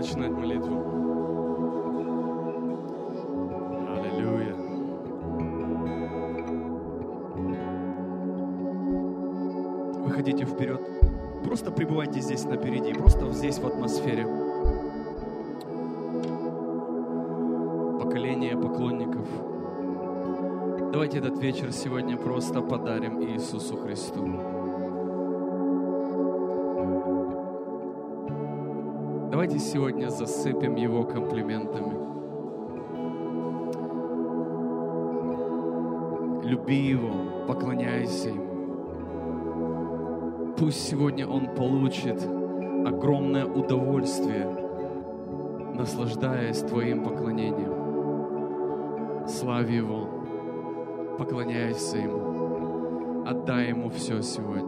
начинать молитву. Аллилуйя. Выходите вперед. Просто пребывайте здесь напереди, просто здесь в атмосфере. Поколение поклонников. Давайте этот вечер сегодня просто подарим Иисусу Христу. Давайте сегодня засыпем Его комплиментами. Люби Его, поклоняйся Ему. Пусть сегодня Он получит огромное удовольствие, наслаждаясь Твоим поклонением. Славь Его, поклоняйся Ему, отдай Ему все сегодня.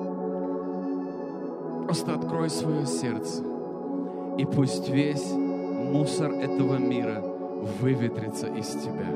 Просто открой свое сердце, и пусть весь мусор этого мира выветрится из тебя.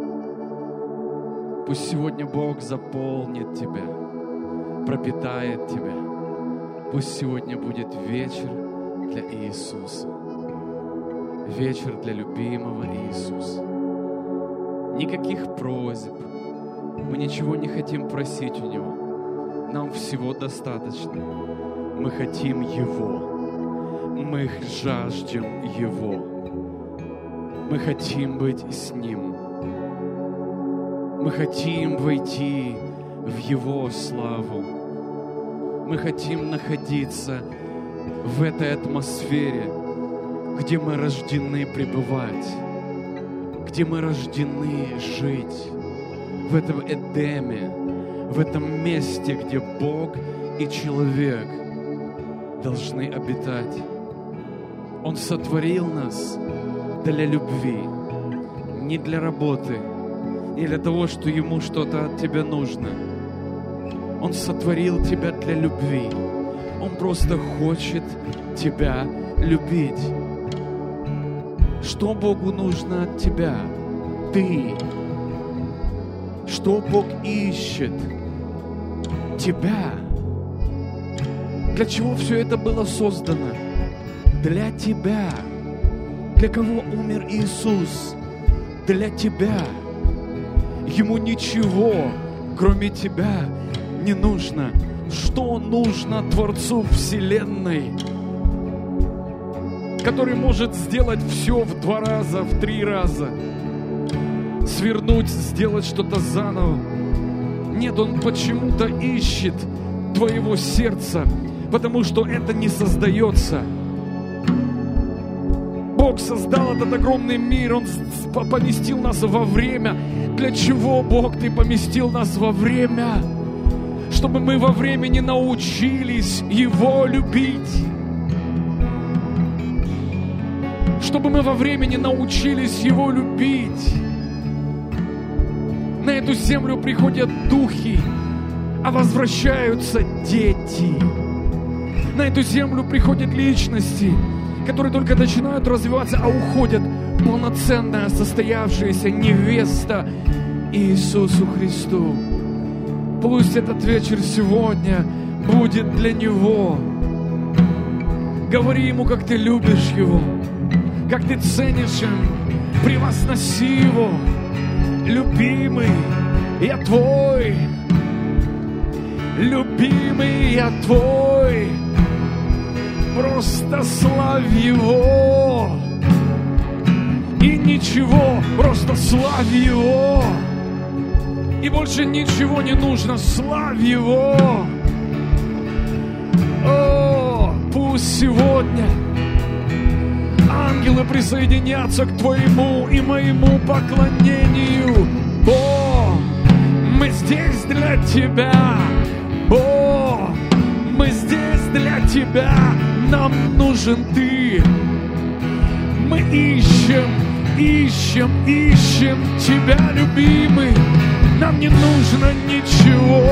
Пусть сегодня Бог заполнит тебя, пропитает тебя. Пусть сегодня будет вечер для Иисуса. Вечер для любимого Иисуса. Никаких просьб. Мы ничего не хотим просить у Него. Нам всего достаточно. Мы хотим Его. Мы жаждем Его. Мы хотим быть с Ним. Мы хотим войти в Его славу. Мы хотим находиться в этой атмосфере, где мы рождены пребывать, где мы рождены жить, в этом Эдеме, в этом месте, где Бог и человек должны обитать. Он сотворил нас для любви, не для работы, не для того, что Ему что-то от тебя нужно. Он сотворил тебя для любви. Он просто хочет тебя любить. Что Богу нужно от тебя? Ты. Что Бог ищет? Тебя. Для чего все это было создано? Для тебя. Для кого умер Иисус? Для тебя. Ему ничего, кроме тебя, не нужно. Что нужно Творцу Вселенной, который может сделать все в 2 раза, в 3 раза, свернуть, сделать что-то заново? Нет, Он почему-то ищет твоего сердца, потому что это не создается. Бог создал этот огромный мир, Он поместил нас во время. Для чего, Бог, Ты поместил нас во время? Чтобы мы во времени научились Его любить. Чтобы мы во времени научились Его любить. На эту землю приходят духи, а возвращаются дети. На эту землю приходят личности, которые только начинают развиваться, а уходят полноценная, состоявшаяся невеста Иисусу Христу. Пусть этот вечер сегодня будет для Него. Говори Ему, как ты любишь Его, как ты ценишь Его, превозноси Его. Любимый, я Твой. Любимый, я Твой. Просто славь Его. И ничего, просто славь Его. И больше ничего не нужно, славь Его. О, пусть сегодня ангелы присоединятся к Твоему и моему поклонению. Бог, мы здесь для Тебя. Бог, мы здесь для Тебя. Нам нужен Ты. Мы ищем Тебя, любимый. Нам не нужно ничего.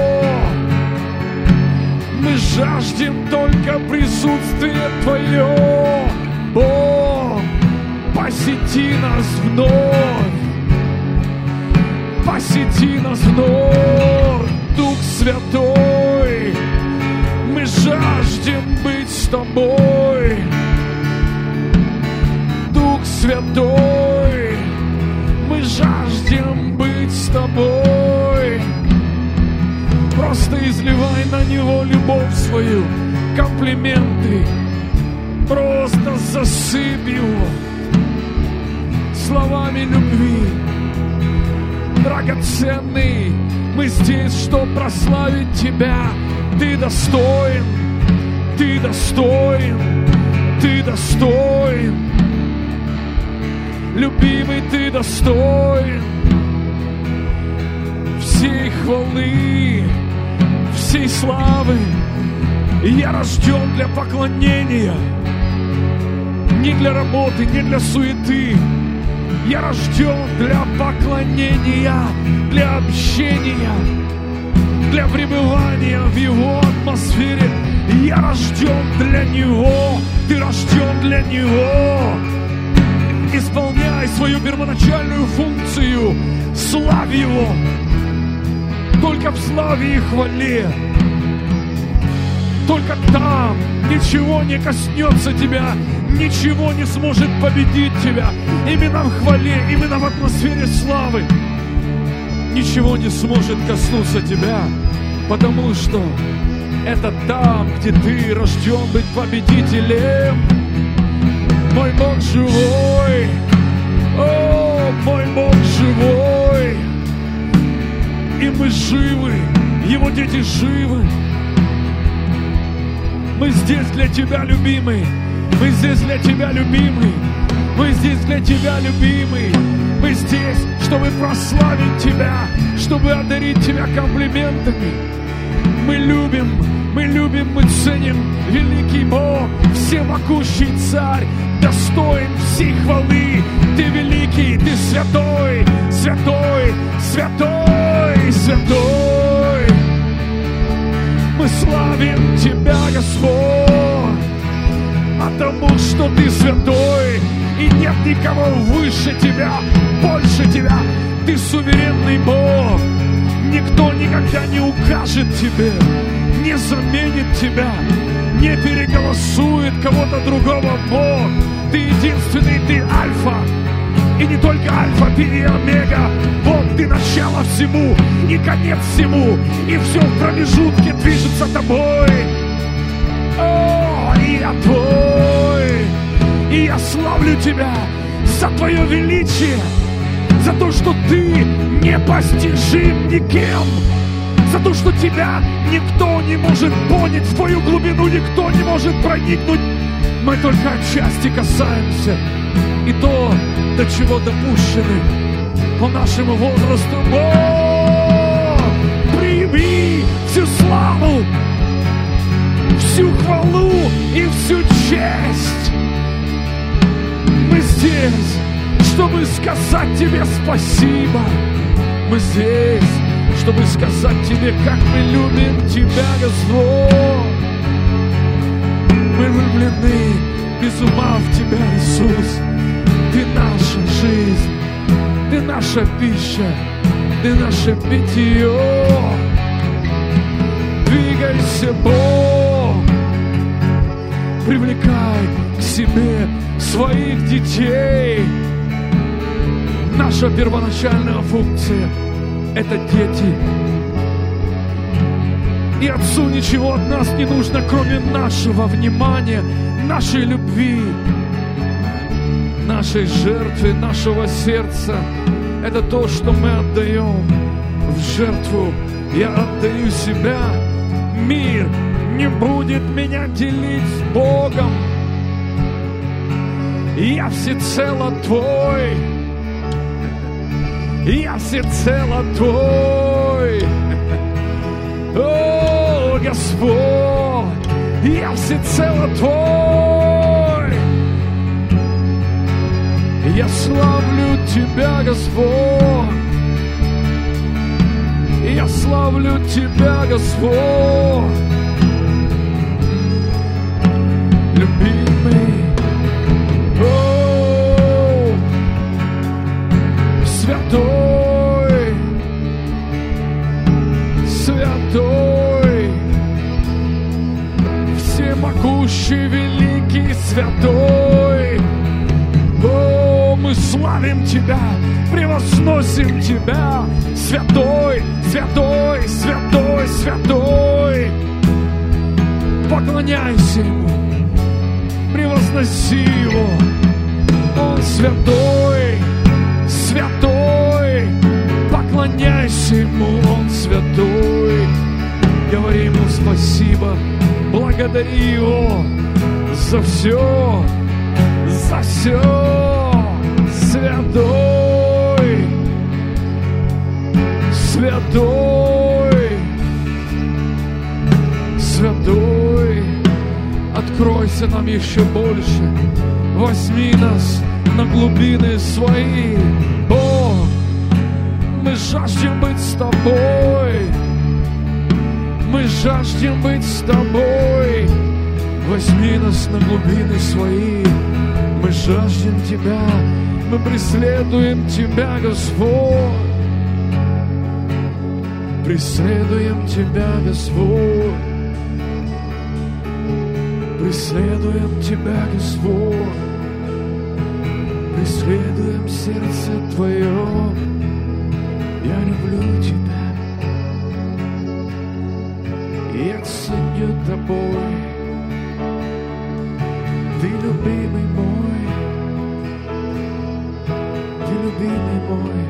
Мы жаждем только присутствия Твое. Бог, посети нас вновь. Посети нас вновь, Дух Святой. Мы жаждем быть с Тобой. святой, мы жаждем быть с Тобой. Просто изливай на Него любовь свою, комплименты. Просто засыпь Его словами любви. Драгоценный, мы здесь, чтобы прославить Тебя. Ты достоин, Ты достоин, Ты достоин. Любимый, Ты достоин всей хвалы, всей славы. Я рожден для поклонения, не для работы, не для суеты. Я рожден для поклонения, для общения, для пребывания в Его атмосфере. Я рожден для Него, ты рожден для Него. Исполняй свою первоначальную функцию, славь Его. Только в славе и хвале. Только там ничего не коснется тебя, ничего не сможет победить тебя. Именно в хвале, именно в атмосфере славы ничего не сможет коснуться тебя, потому что это там, где ты рожден быть победителем. Мой Бог живой, о, мой Бог живой, и мы живы, Его дети живы. Мы здесь для Тебя, любимый. Мы здесь для Тебя, любимый. Мы здесь для Тебя, любимый. Мы здесь, чтобы прославить Тебя, чтобы одарить Тебя комплиментами. Мы любим, мы ценим великий Бог, всемогущий Царь, достоин всей хвалы. Ты великий, Ты святой, святой, святой, святой. Мы славим Тебя, Господь, потому что Ты святой, и нет никого выше Тебя, больше Тебя. Ты суверенный Бог. Никто никогда не укажет Тебе, не заменит Тебя, не переголосует кого-то другого Бог. Ты единственный, Ты Альфа. И не только Альфа, Ты и Омега. Бог, Ты начало всему и конец всему. И все в промежутке движется Тобой. О, и я Твой. И я славлю Тебя за Твое величие, за то, что Ты непостижим никем, за то, что Тебя никто не может понять, в Твою глубину никто не может проникнуть. Мы только отчасти касаемся, и то, до чего допущены по нашему возрасту. О, прими всю славу, всю хвалу и всю честь. Мы здесь, чтобы сказать Тебе спасибо. Мы здесь, чтобы сказать Тебе, как мы любим Тебя, Господь. Мы влюблены без ума в Тебя, Иисус. Ты наша жизнь, Ты наша пища, Ты наше питье. Двигайся, Бог, привлекай к себе своих детей. Наша первоначальная функция — это дети. И Отцу ничего от нас не нужно, кроме нашего внимания, нашей любви, нашей жертвы, нашего сердца. Это то, что мы отдаем в жертву. Я отдаю себя. Мир не будет меня делить с Богом. Я всецело Твой. Я всецело Твой. О, Господь, я всецело Твой. Я славлю Тебя, Господь. Я славлю Тебя, Господь. Любимый. О, святой. Святой. Всемогущий, великий, святой. О, славим Тебя, превозносим Тебя. Святой, святой, святой, святой. Поклоняйся Ему, превозноси Его. Он святой, святой. Поклоняйся Ему, Он святой. Говори Ему спасибо, благодари Его за все, за все. Святой, святой, святой. Откройся нам еще больше, возьми нас на глубины свои. Бог, мы жаждем быть с Тобой, мы жаждем быть с Тобой. Возьми нас на глубины свои, мы жаждем Тебя, мы преследуем Тебя, Господь. Преследуем Тебя, Господь. Преследуем Тебя, Господь. Преследуем сердце Твое. Я люблю Тебя. Я ценю Тобой. Ты любимый мой. Ты любимый мой.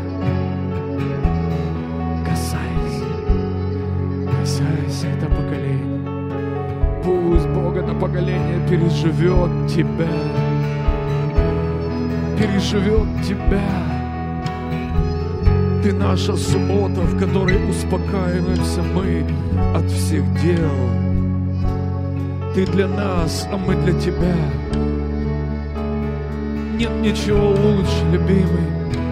Касайся это поколение. Пусть Бог это поколение переживет Тебя. Переживет Тебя. Ты наша суббота, в которой успокаиваемся мы от всех дел. Ты для нас, а мы для Тебя. Нет ничего лучше, любимый,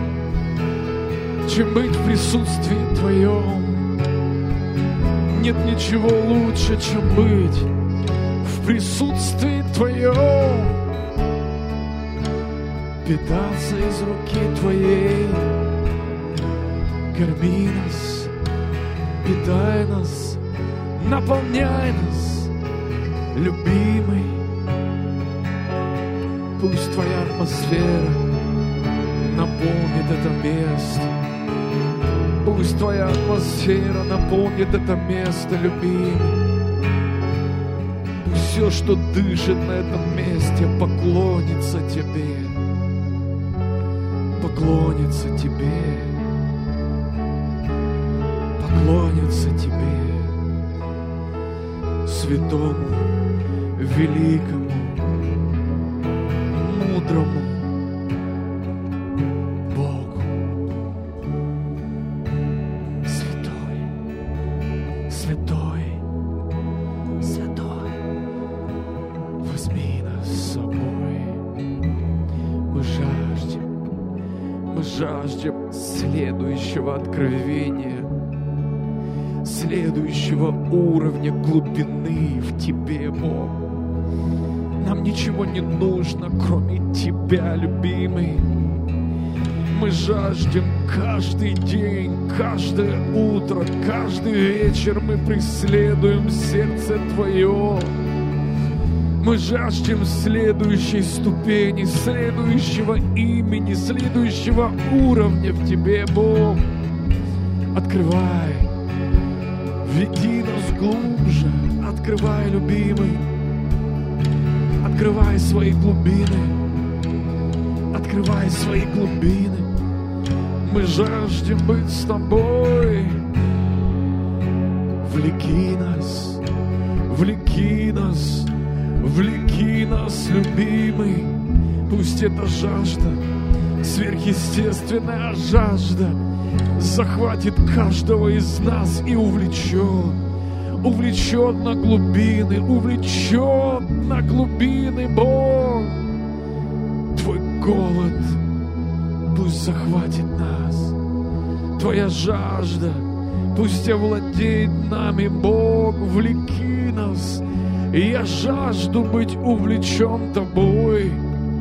чем быть в присутствии Твоем. Нет ничего лучше, чем быть в присутствии Твоем. Питаться из руки Твоей. Корми нас, питай нас, наполняй нас, любимый. Пусть Твоя атмосфера наполнит это место. Пусть Твоя атмосфера наполнит это место, любимый. Пусть все, что дышит на этом месте, поклонится Тебе. Поклонится Тебе. Поклонится Тебе. Святому, великому, мудрому Богу. Святой, святой, святой. Возьми нас с собой. Мы жаждем следующего откровения, следующего уровня глубины в Тебе, Бог. Нам ничего не нужно, кроме Тебя, любимый. Мы жаждем каждый день, каждое утро, каждый вечер мы преследуем сердце Твое. Мы жаждем следующей ступени, следующего имени, следующего уровня в Тебе, Бог. Открывай, веди нас глубже, открывай, любимый. Открывай свои глубины, открывай свои глубины. Мы жаждем быть с Тобой. Влеки нас, влеки нас, влеки нас, любимый. Пусть эта жажда, сверхъестественная жажда, захватит каждого из нас и увлечет на глубины, увлечет на глубины, Бог. Твой голод пусть захватит нас, Твоя жажда пусть овладеет нами, Бог. Влеки нас, и я жажду быть увлечен Тобой.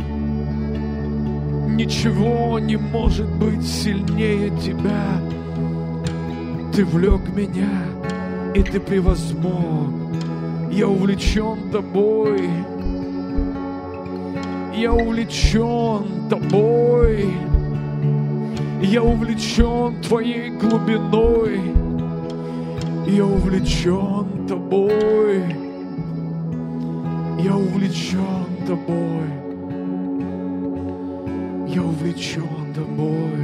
Ничего не может быть сильнее Тебя. Ты влек меня, и Ты превозмог. Я увлечен Тобой. Я увлечен Тобой. Я увлечен Твоей глубиной. Я увлечен Тобой. Я увлечен Тобой. Я увлечен Тобой.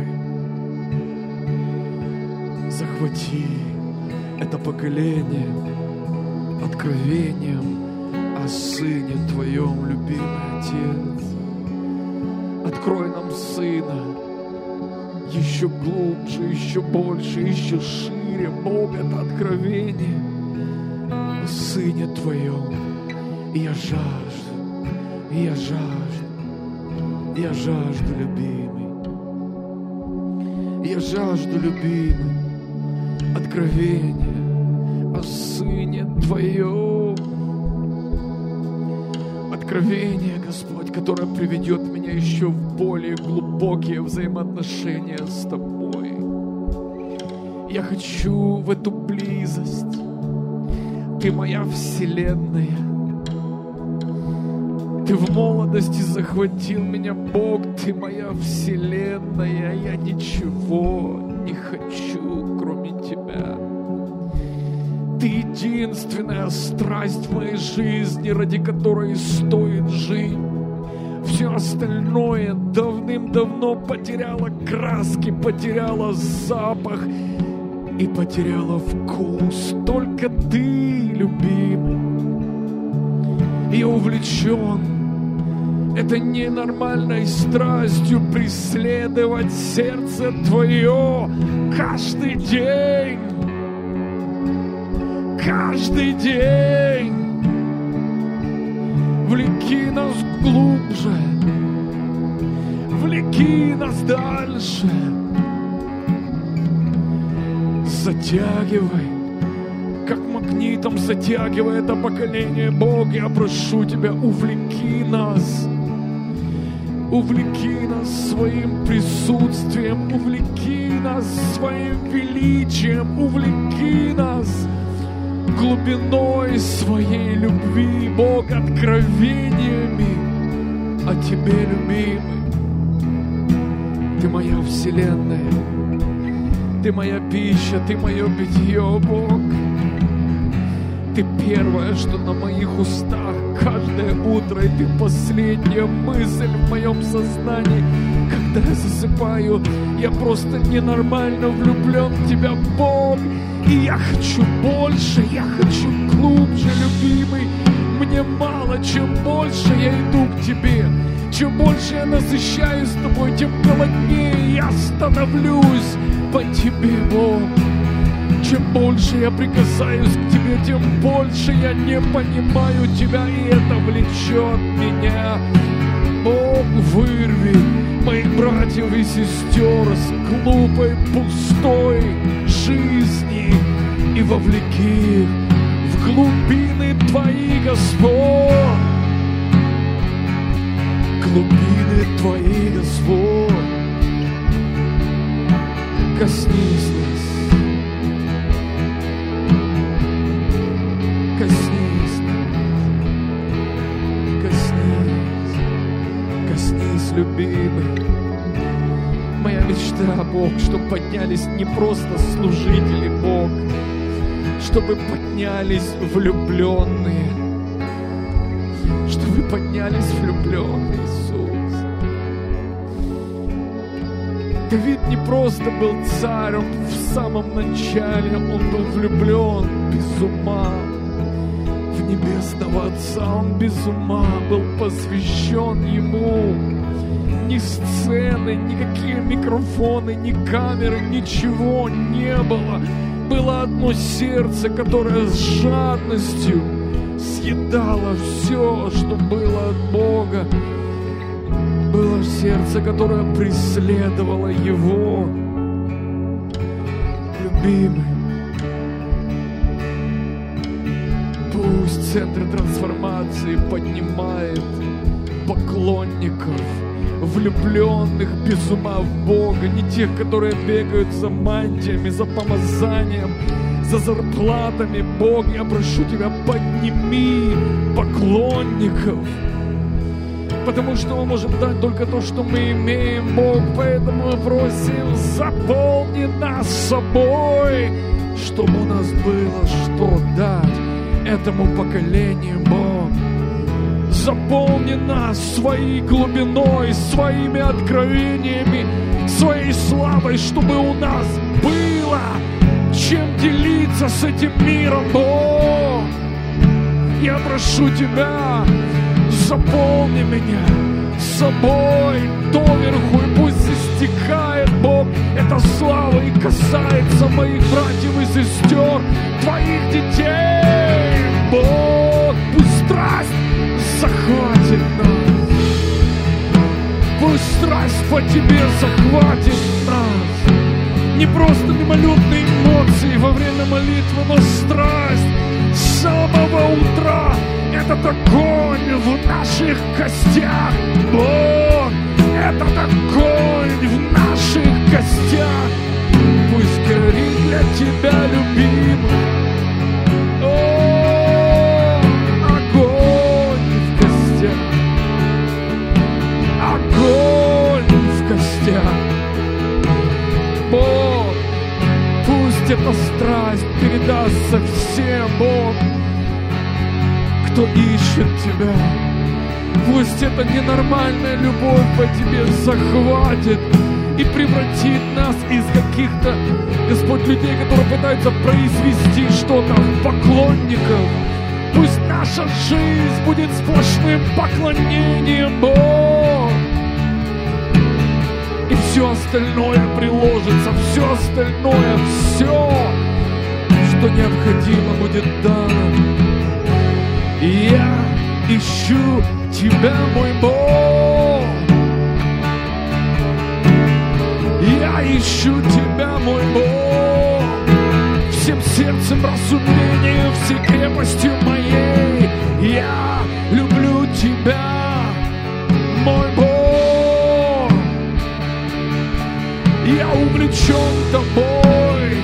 Захвати это поколение откровением о Сыне Твоем, любимый Отец. Открой нам Сына еще глубже, еще больше, еще шире. Бог, это откровение о Сыне Твоем. И я жажду, я жажду, любимый. Я жажду, любимый, откровения о Сыне Твоем. Откровение, Господь, которое приведет меня еще в более глубокие взаимоотношения с Тобой. Я хочу в эту близость. Ты моя вселенная. Ты в молодости захватил меня, Бог. Ты моя вселенная. Я ничего не хочу, кроме Тебя. Ты единственная страсть в моей жизни, ради которой стоит жить. Все остальное давным-давно потеряло краски, потеряло запах и потеряло вкус. Только Ты, любимый. Я увлечен этой ненормальной страстью преследовать сердце Твое каждый день. Каждый день. Влеки нас глубже, влеки нас дальше. Затягивай, как магнитом затягивай это поколение. Бог, я прошу Тебя, увлеки нас своим присутствием, увлеки нас своим величием, увлеки нас глубиной своей любви, Бог, откровениями о Тебе, любимый. Ты моя вселенная, Ты моя пища, Ты мое питье, Бог. Ты первое, что на моих устах каждое утро, и Ты последняя мысль в моем сознании. Когда я засыпаю, я просто ненормально влюблен в Тебя, Бог. И я хочу больше, я хочу глубже, любимый. Мне мало, чем больше я иду к Тебе. Чем больше я насыщаюсь с Тобой, тем голоднее я становлюсь по Тебе, Бог. Чем больше я прикасаюсь к Тебе, тем больше я не понимаю Тебя, и это влечет меня. Бог, вырви моих братьев и сестер с глупой, пустой жизни и вовлеки их в глубины Твои, Господь. Глубины Твои, Господь. Коснись нас. Коснись нас. Коснись, любимый. Моя мечта, Бог, чтобы поднялись не просто служители, Бог, чтобы поднялись влюбленные, чтобы поднялись влюбленные, Иисус. Давид не просто был царь, он в самом начале, он был влюблен без ума в Небесного Отца, он без ума был посвящен Ему. Ни сцены, никакие микрофоны, ни камеры, ничего не было. Было одно сердце, которое с жадностью съедало все, что было от Бога. Было сердце, которое преследовало Его. Любимый, пусть центр трансформации поднимает поклонников, влюбленных без ума в Бога, не тех, которые бегают за мантиями, за помазанием, за зарплатами. Бог, я прошу Тебя, подними поклонников, потому что мы можем дать только то, что мы имеем, Бог. Поэтому мы просим, заполни нас собой, чтобы у нас было что дать этому поколению, Бог. Заполни нас своей глубиной, своими откровениями, своей славой, чтобы у нас было чем делиться с этим миром, Бог. Я прошу Тебя, заполни меня собой доверху, и пусть истекает, Бог, эта слава и касается моих братьев и сестер, Твоих детей, Бог. Пусть страсть захватит нас, пусть страсть по Тебе захватит нас. Не просто мимолетные эмоции во время молитвы, но страсть с самого утра. Этот огонь в наших костях, Бог, этот огонь в наших костях. Пусть горит для Тебя, любимый. О, огонь в костях, огонь в костях. Бог, пусть эта страсть передастся всем, Бог, кто ищет Тебя. Пусть эта ненормальная любовь по Тебе захватит и превратит нас из каких-то, Господь, людей, которые пытаются произвести что-то в поклонников. Пусть наша жизнь будет сплошным поклонением, Бог. И все остальное приложится, все остальное, все, что необходимо, будет дано. Я ищу Тебя, мой Бог. Я ищу Тебя, мой Бог. Всем сердцем, разумением, всей крепостью моей. Я люблю Тебя, мой Бог. Я увлечен Тобой.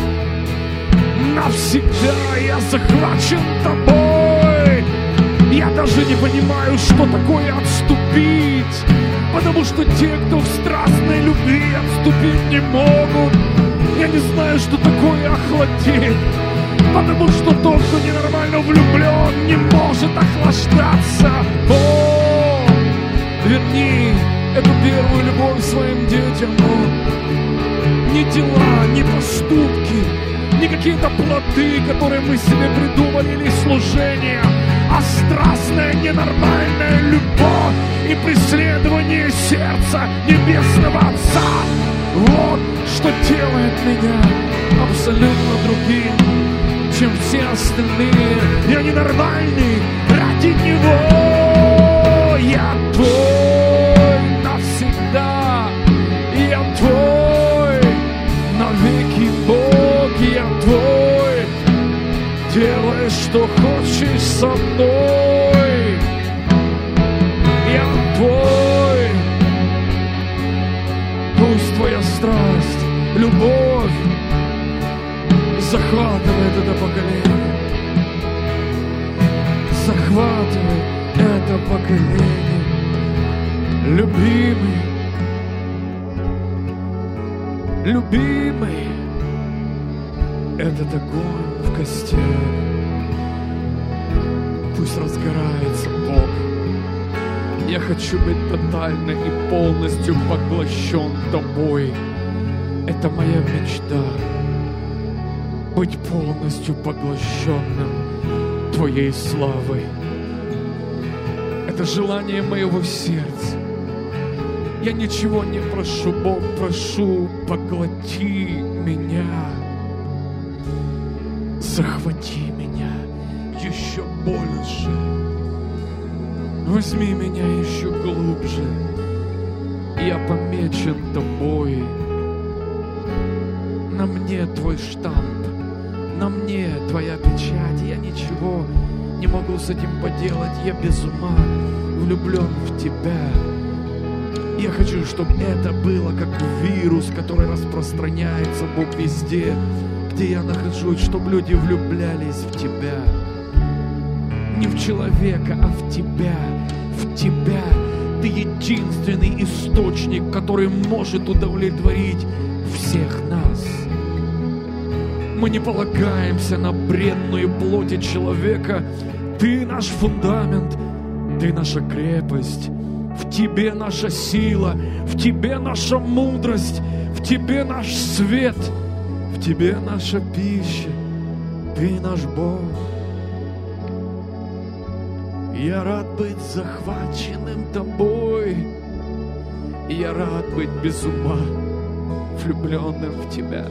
Навсегда я захвачен Тобой. Я даже не понимаю, что такое отступить, потому что те, кто в страстной любви, отступить не могут. Я не знаю, что такое охладеть, потому что тот, кто ненормально влюблен, не может охлаждаться. О, верни эту первую любовь своим детям. Не дела, не поступки, не какие-то плоды, которые мы себе придумали, или служение, а страстная, ненормальная любовь и преследование сердца Небесного Отца. Вот что делает меня абсолютно другим, чем все остальные. Я ненормальный ради Него. Я Твой навсегда. Я Твой навеки, Бог. Я Твой. Делай, что хочешь со мной. Я Твой. Пусть Твоя страсть, любовь захватывает это поколение. Захватывает это поколение. Любимый, любимый, этот огонь в костях пусть разгорается, Бог. Я хочу быть тотально и полностью поглощен Тобой. Это моя мечта. Быть полностью поглощенным Твоей славой. Это желание моего сердца. Я ничего не прошу, Бог, прошу, поглоти меня. Захвати меня еще больше. Возьми меня еще глубже. Я помечен Тобой. На мне Твой штамп, на мне Твоя печать. Я ничего не могу с этим поделать. Я без ума влюблен в Тебя. Я хочу, чтобы это было как вирус, который распространяется, Бог, везде, где я нахожусь, чтобы люди влюблялись в Тебя. Не в человека, а в Тебя. В Тебя. единственный источник, который может удовлетворить всех нас. Мы не полагаемся на бренную плоти человека. Ты наш фундамент, Ты наша крепость. В Тебе наша сила, в Тебе наша мудрость, в Тебе наш свет, в Тебе наша пища. Ты наш Бог. Я рад быть захваченным Тобой. Я рад быть без ума влюбленным в Тебя.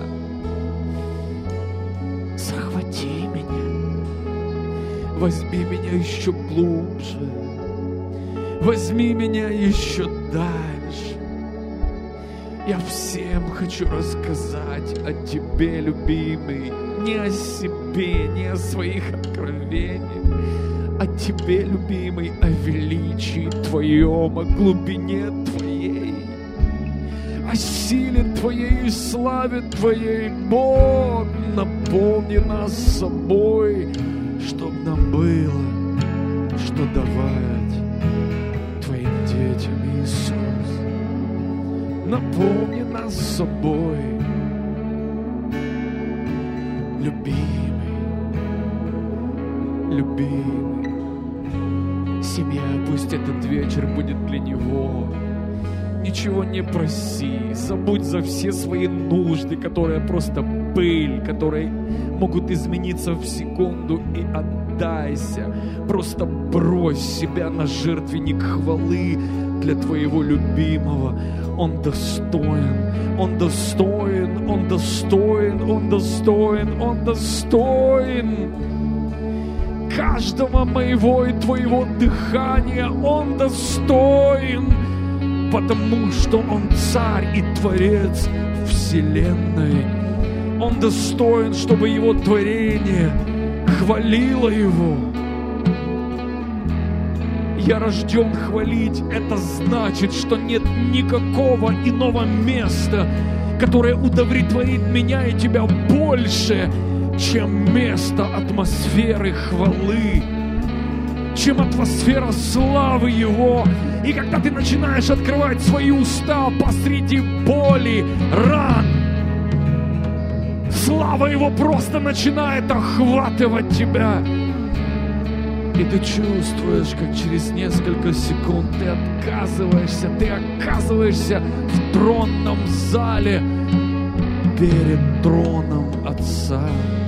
Захвати меня, возьми меня еще глубже, возьми меня еще дальше. Я всем хочу рассказать о Тебе, любимый, не о себе, не о своих откровениях, о Тебе, любимый, о величии Твоем, о глубине Твоей, о силе Твоей и славе Твоей. Бог, наполни нас собой, чтоб нам было что давать Твоим детям, Иисус. Наполни нас собой, любимый, любимый. Семья, пусть этот вечер будет для Него. Ничего не проси, забудь за все свои нужды, которые просто пыль, которые могут измениться в секунду, и отдайся. Просто брось себя на жертвенник хвалы для Твоего любимого. Он достоин, Он достоин, Он достоин, Он достоин, Он достоин каждого моего и Твоего дыхания. Он достоин, потому что Он царь и творец вселенной. Он достоин, чтобы Его творение хвалило Его. Я рожден хвалить. Это значит, что нет никакого иного места, которое удовлетворит меня и тебя больше, чем место атмосферы хвалы, чем атмосфера славы Его. И когда ты начинаешь открывать свои уста посреди боли, ран, слава Его просто начинает охватывать тебя. И ты чувствуешь, как через несколько секунд ты оказываешься в тронном зале перед троном Отца.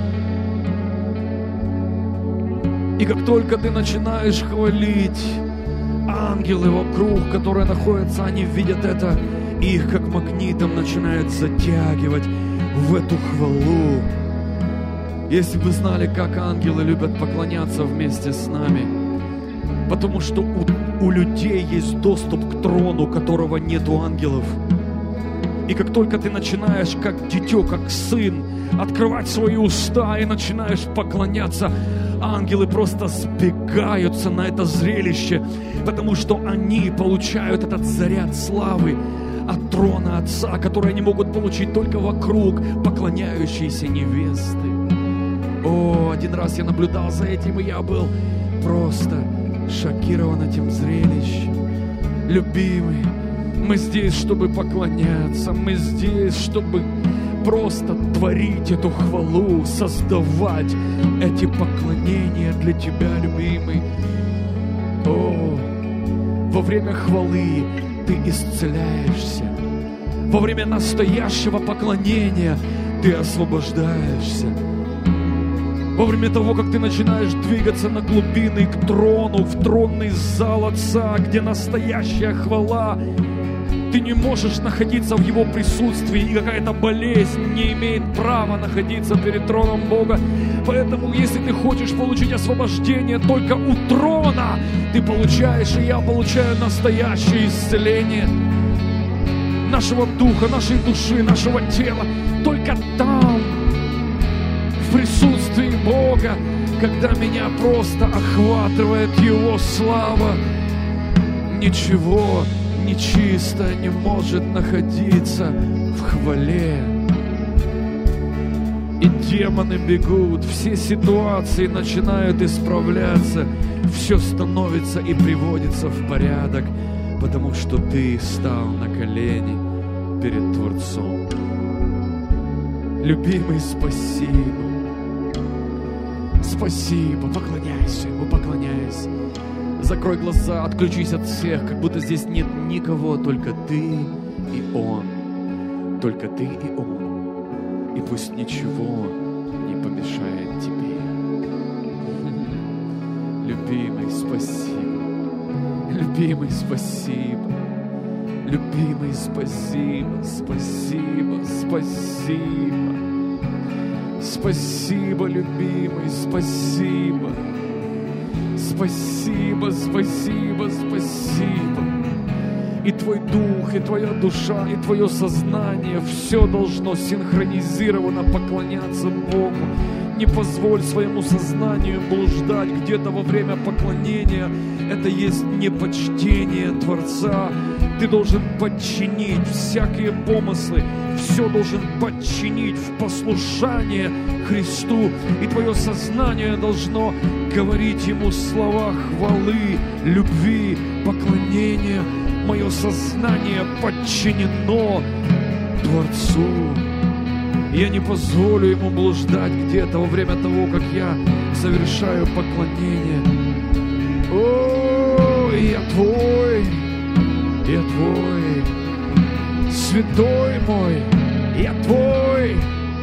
И как только ты начинаешь хвалить, ангелы вокруг, которые находятся, они видят это, и их как магнитом начинают затягивать в эту хвалу. Если бы знали, как ангелы любят поклоняться вместе с нами, потому что у людей есть доступ к трону, которого нет у ангелов. И как только ты начинаешь, как дитё, как сын, открывать свои уста и начинаешь поклоняться, ангелы просто сбегаются на это зрелище, потому что они получают этот заряд славы от трона Отца, который они могут получить только вокруг поклоняющейся невесты. О, один раз я наблюдал за этим, и я был просто шокирован этим зрелищем. Любимый, мы здесь, чтобы поклоняться, мы здесь, чтобы просто творить эту хвалу, создавать эти поклонения для Тебя, любимый. О, во время хвалы ты исцеляешься. Во время настоящего поклонения ты освобождаешься. Во время того, как ты начинаешь двигаться на глубины к трону, в тронный зал Отца, где настоящая хвала, ты не можешь находиться в Его присутствии, и какая-то болезнь не имеет права находиться перед троном Бога. Поэтому, если ты хочешь получить освобождение только у трона, ты получаешь, и я получаю настоящее исцеление нашего духа, нашей души, нашего тела. Только там, в присутствии Бога, когда меня просто охватывает Его слава, ничего нечистое не может находиться в хвале. И демоны бегут, все ситуации начинают исправляться, все становится и приводится в порядок, потому что Ты стал на колени перед Творцом. Любимый, спасибо. Спасибо. Поклоняйся Ему, поклоняйся. Закрой глаза, отключись от всех, как будто здесь нет никого, только Ты и Он. Только Ты и Он. И пусть ничего не помешает Тебе. Любимый, спасибо. Любимый, спасибо. Любимый, спасибо. Спасибо, спасибо. Спасибо, любимый, спасибо. Спасибо, спасибо, спасибо. И Твой дух, и Твоя душа, и Твое сознание, все должно синхронизированно поклоняться Богу. Не позволь своему сознанию блуждать где-то во время поклонения. Это есть непочтение Творца. Ты должен подчинить всякие помыслы, все должен подчинить в послушание Христу. И твое сознание должно говорить Ему слова хвалы, любви, поклонения. Мое сознание подчинено Творцу. Я не позволю ему блуждать где-то во время того, как я совершаю поклонение. О, я Твой, я Твой, Святой мой, я Твой.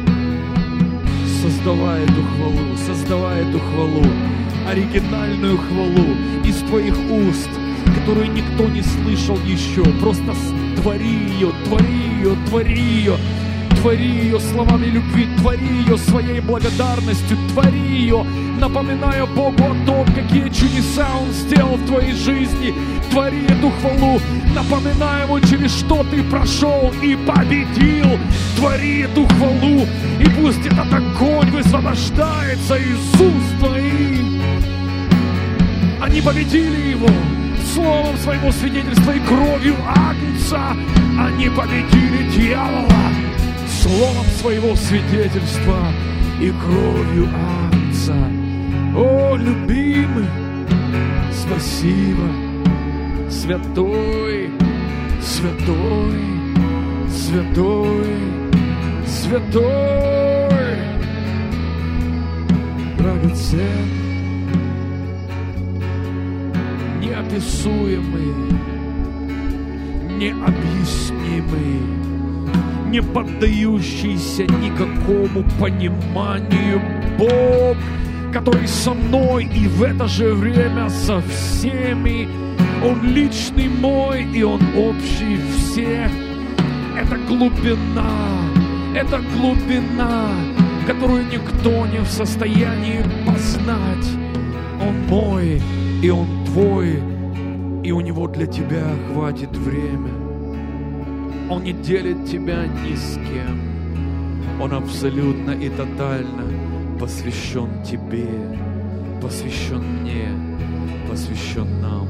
Создавай эту хвалу, оригинальную хвалу из Твоих уст, которую никто не слышал еще. Просто твори ее, твори ее, твори ее. Твори ее словами любви, твори ее своей благодарностью, твори ее, напоминая Богу о том, какие чудеса Он сделал в твоей жизни. Твори эту хвалу, напоминая Ему, через что ты прошел и победил. Твори эту хвалу, и пусть этот огонь высвобождается из уст твоих. Они победили его словом своего свидетельства и кровью Агнца. Они победили дьявола словом своего свидетельства и кровью Агнца. О, любимый, спасибо. Святой, святой, святой, святой, драгоценный, неописуемый, необъяснимый, не поддающийся никакому пониманию Бог, который со мной и в это же время со всеми. Он личный мой, и Он общий всех. Это глубина, которую никто не в состоянии познать. Он мой, и Он твой, и у Него для тебя хватит время. Он не делит тебя ни с кем. Он абсолютно и тотально посвящен тебе, посвящен мне, посвящен нам.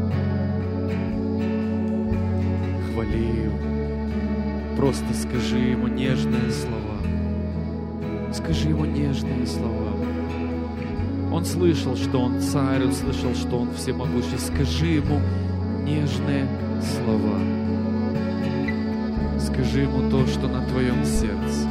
Хвали Его. Просто скажи Ему нежные слова. Скажи Ему нежные слова. Он слышал, что Он царь, Он слышал, что Он всемогущий. Скажи Ему нежные слова. Скажи Ему то, что на твоем сердце.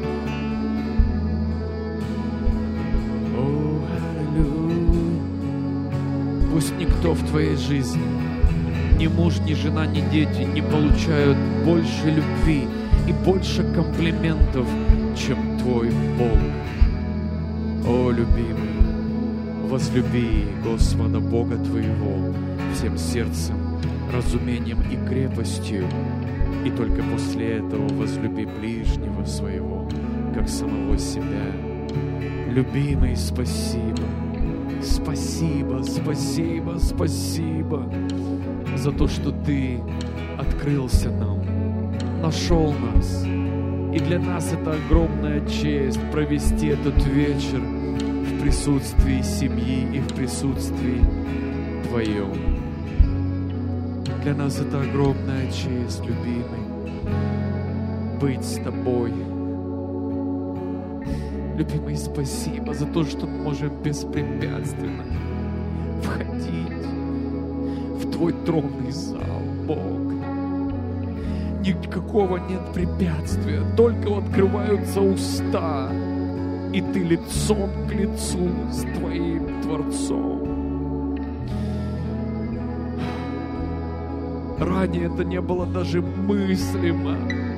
О, аллилуйя. Пусть никто в твоей жизни, ни муж, ни жена, ни дети не получают больше любви и больше комплиментов, чем твой Бог. О, любимый, возлюби Господа Бога твоего всем сердцем, разумением и крепостью, и только после этого возлюби ближнего своего, как самого себя. Любимый, спасибо, спасибо, спасибо, спасибо за то, что Ты открылся нам, нашел нас. И для нас это огромная честь провести этот вечер в присутствии семьи и в присутствии Твоем. Для нас это огромная честь, любимый, быть с Тобой. Любимый, спасибо за то, что мы можем беспрепятственно входить в Твой тронный зал. Бог. Никакого нет препятствия, только открываются уста, и ты лицом к лицу с твоим Творцом. Ранее это не было даже мыслимо,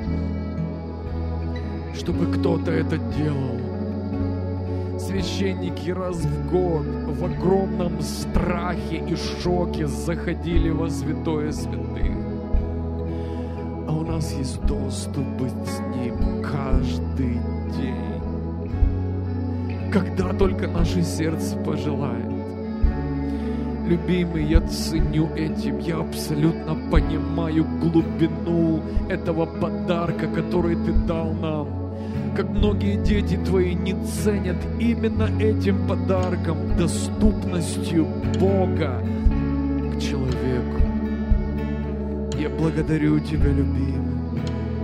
чтобы кто-то это делал. Священники раз в год в огромном страхе и шоке заходили во святое святых. А у нас есть доступ быть с Ним каждый день, когда только наше сердце пожелает. Любимый, я ценю этим, я абсолютно понимаю глубину этого подарка, который Ты дал нам. Как многие дети Твои не ценят именно этим подарком, доступностью Бога к человеку. Я благодарю Тебя, любимый.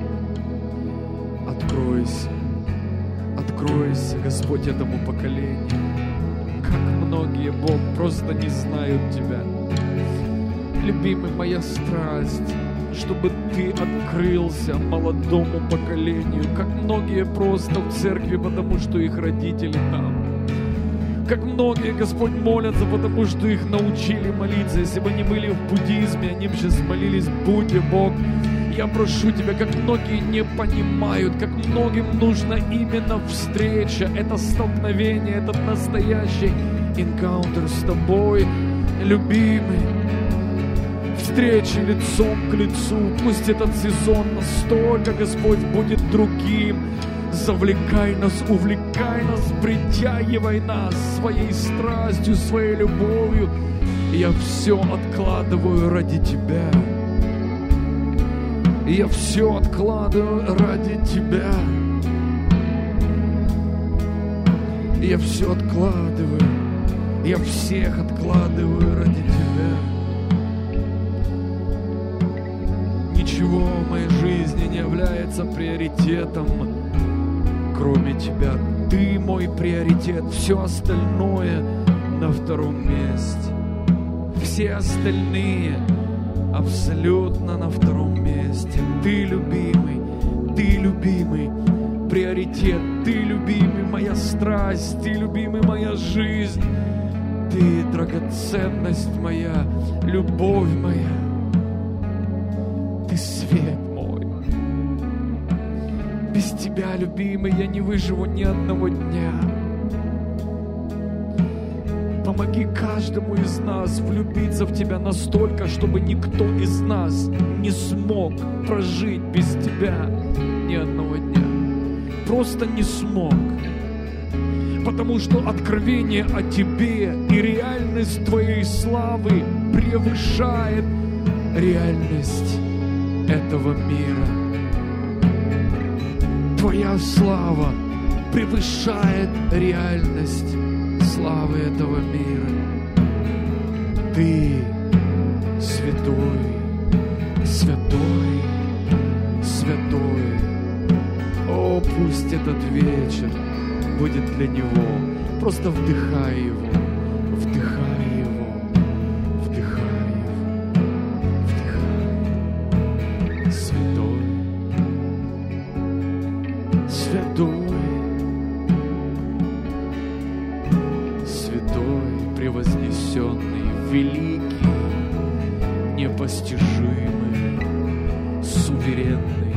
Откройся, Господь, этому поколению. Как многие, Бог, просто не знают Тебя. Любимый, моя страсть, чтобы Ты открылся молодому поколению, как многие просто в церкви, потому что их родители там. Как многие, Господь, молятся, потому что их научили молиться. Если бы они были в буддизме, они бы сейчас молились в Будде, Бог. Я прошу Тебя, как многие не понимают, как многим нужна именно встреча, это столкновение, этот настоящий энкаунтер с Тобой, любимый. Встречи лицом к лицу. Пусть этот сезон настолько, Господь, будет другим. Завлекай нас, увлекай нас, притягивай нас своей страстью, своей любовью. Я все откладываю ради Тебя. Я все откладываю ради Тебя. Я все откладываю. Я всех откладываю ради Тебя. Ничего в моей жизни не является приоритетом, кроме Тебя. Ты мой приоритет, все остальное на втором месте. Все остальные абсолютно на втором месте. Ты любимый, приоритет, Ты любимый, моя страсть, Ты любимый, моя жизнь. Ты драгоценность моя, любовь моя. Ты свет мой. Без Тебя, любимый, я не выживу ни одного дня. Помоги каждому из нас влюбиться в Тебя настолько, чтобы никто из нас не смог прожить без Тебя ни одного дня. Просто не смог. Потому что откровение о Тебе и реальность Твоей славы превышает реальность этого мира. Твоя слава превышает реальность славы этого мира. Ты святой, святой, святой. О, пусть этот вечер будет для Него. Просто вдыхай Его, вдыхай Его, вдыхай Его, вдыхай. Святой, святой, святой, превознесенный, великий, непостижимый, суверенный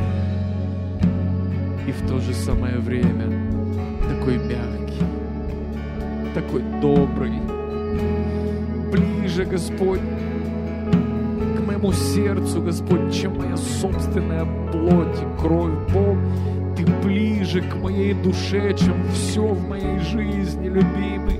и в то же самое время такой мягкий, такой добрый, ближе, Господь, к моему сердцу, Господь, чем моя собственная плоть и кровь. Бог, Ты ближе к моей душе, чем все в моей жизни, любимый.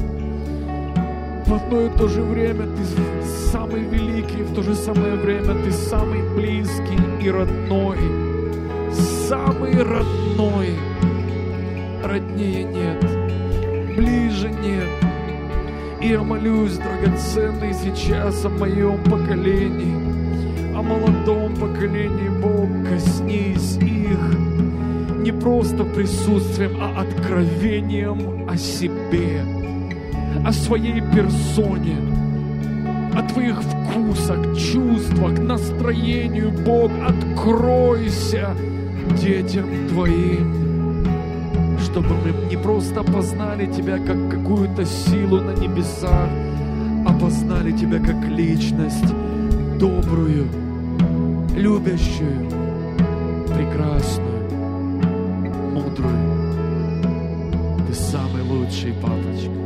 В одно и то же время Ты самый великий, в то же самое время Ты самый близкий и родной, самый родной. Роднее нет, ближе нет. И я молюсь, драгоценный, сейчас о моем поколении, о молодом поколении. Бог, коснись их не просто присутствием, а откровением о себе, о своей персоне. о Твоих вкусах, чувствах, настроению, Бог. Откройся детям Твоим, чтобы мы не просто познали Тебя как какую-то силу на небесах, а познали Тебя как личность добрую, любящую, прекрасную, мудрую. Ты самый лучший, папочка.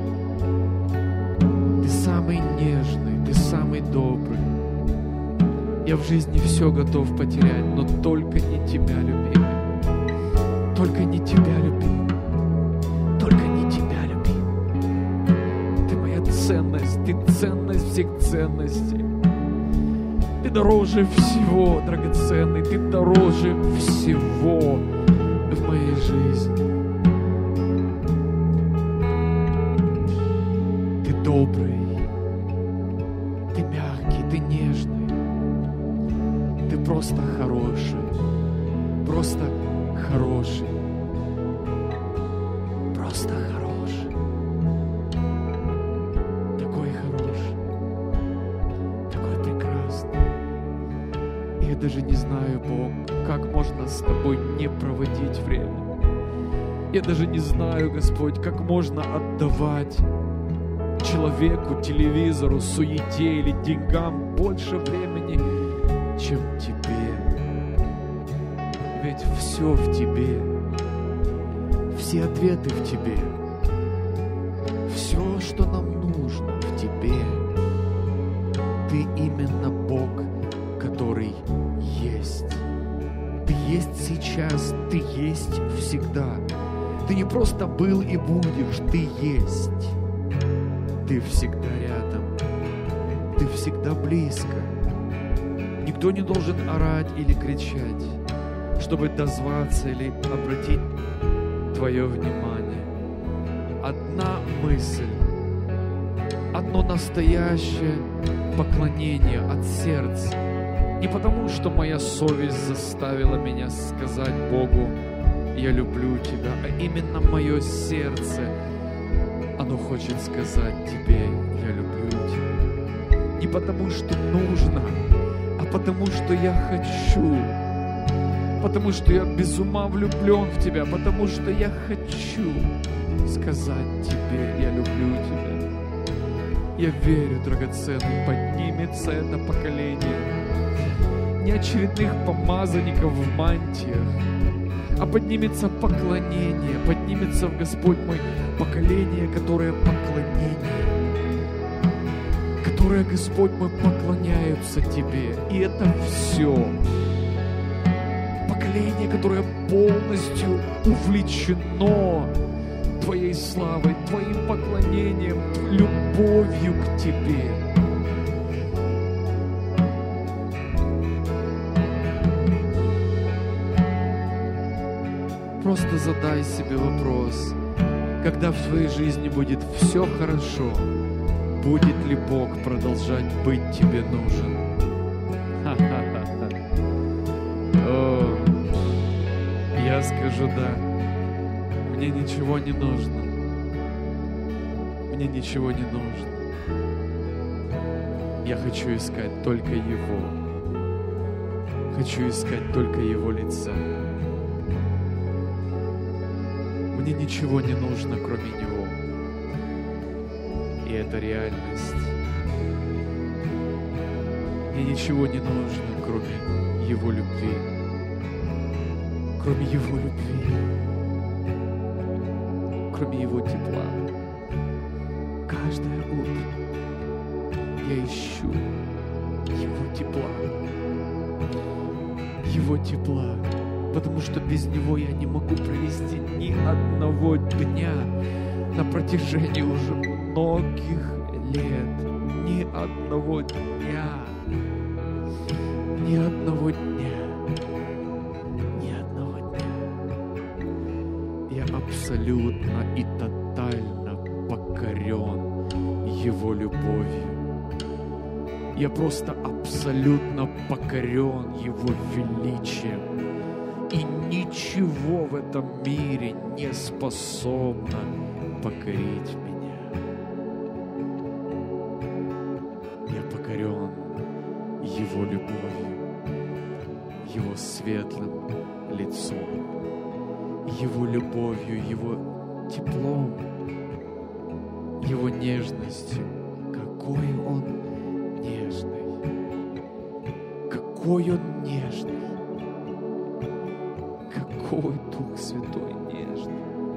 Ты самый нежный, Ты самый добрый. Я в жизни все готов потерять, но только не Тебя, любимый. Только не Тебя, любимый. Только не Тебя, любимый. Ты моя ценность, Ты ценность всех ценностей. Ты дороже всего, драгоценный, Ты дороже всего в моей жизни. Ты добрый, Ты мягкий, Ты нежный, Ты просто хороший, просто хороший, просто хороший, такой хороший, такой прекрасный. Я даже не знаю, Бог, как можно с Тобой не проводить время. Я даже не знаю, Господь, как можно отдавать человеку, телевизору, суете или деньгам больше времени, чем Тебе. Ведь все в Тебе, все ответы в Тебе, все, что нам нужно в Тебе. Ты именно Бог, который есть. Ты есть сейчас, Ты есть всегда. Ты не просто был и будешь, Ты есть. Ты всегда рядом, Ты всегда близко. Никто не должен орать или кричать, чтобы дозваться или обратить Твое внимание. Одна мысль, одно настоящее поклонение от сердца. Не потому, что моя совесть заставила меня сказать Богу: я люблю Тебя, а именно мое сердце, оно хочет сказать Тебе: я люблю Тебя. Не потому, что нужно, а потому, что я хочу. Потому, что я без ума влюблен в Тебя, потому, что я хочу сказать Тебе: я люблю Тебя. Я верю, драгоценный, поднимется это поколение не очередных помазанников в мантиях, а поднимется поклонение, поднимется, Господь мой, поколение, которое поклонение, которое, Господь мой, поклоняются Тебе. И это все. Поколение, которое полностью увлечено Твоей славой, Твоим поклонением, любовью к Тебе. Просто задай себе вопрос: когда в твоей жизни будет все хорошо, будет ли Бог продолжать быть тебе нужен? О, я скажу да. Мне ничего не нужно. Мне ничего не нужно. Я хочу искать только Его. Хочу искать только Его лица. Мне ничего не нужно, кроме Него. И это реальность. Мне ничего не нужно, кроме Его любви. Кроме Его любви. Кроме Его тепла. Каждое утро я ищу Его тепла. Его тепла. Потому что без Него я не могу провести ни одного дня на протяжении уже многих лет. Ни одного дня. Ни одного дня. Ни одного дня. Я абсолютно и тотально покорен Его любовью. Я просто абсолютно покорен Его величием. И ничего в этом мире не способно покорить меня. Я покорен. Его любовью, Его светлым лицом, Его любовью, Его теплом, Его нежностью. Какой Он нежный! Какой Он нежный! Какой Дух Святой нежный!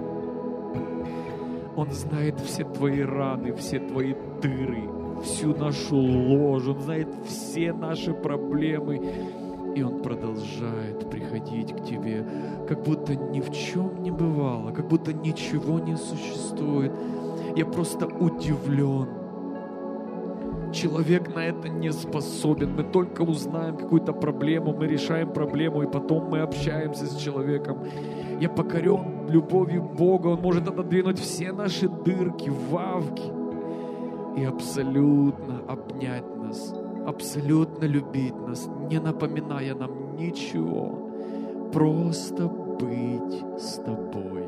Он знает все твои раны, все твои дыры, всю нашу ложь. Он знает все наши проблемы. И Он продолжает приходить к тебе, как будто ни в чем не бывало, как будто ничего не существует. Я просто удивлен. Человек на это не способен. Мы только узнаем какую-то проблему, мы решаем проблему, и потом мы общаемся с человеком. Я покорен любовью Бога. Он может отодвинуть все наши дырки, вавки и абсолютно обнять нас, абсолютно любить нас, не напоминая нам ничего. Просто быть с тобой.